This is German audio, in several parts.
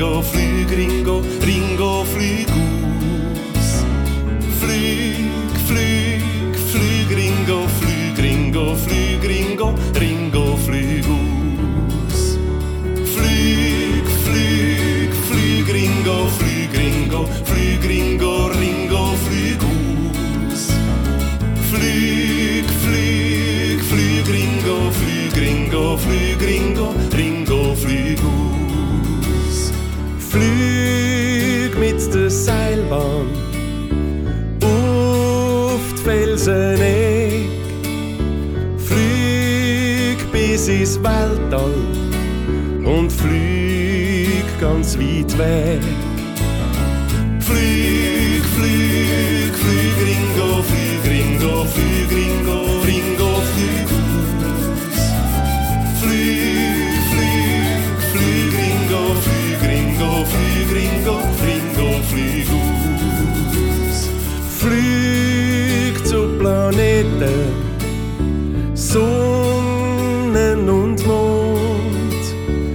Ringo, flüg, Ringo, Ringo, flüg aus. Flüg, flüg, flüg, Ringo, flüg, Ringo, flüg, Ringo, Ringo, flüg aus. Flüg, flüg, flüg, Ringo, flüg, Ringo, flüg, Ringo, Ringo, flüg aus. Flüg, flüg, flüg, Ringo, flüg, Ringo, flüg, Ringo, Ringo, flüg aus. Flüg mit der Seilbahn auf die Felseneck. Flüg bis ins Weltall und flüg ganz weit weg. Flüg, flüg, flüg, Ringo, flüg, Ringo, flüg, Ringo, Ringo, flüg aus. Flüg, flüg, flüg, Ringo, flüg, Ringo, flüg, Ringo, Ringo, flüg aus. Flüg zu Planeten, Sonnen und Mond.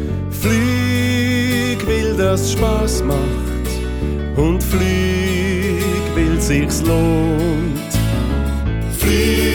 Flüg, weil das Spaß macht. Und flüg, weil sich's lohnt. Flüg,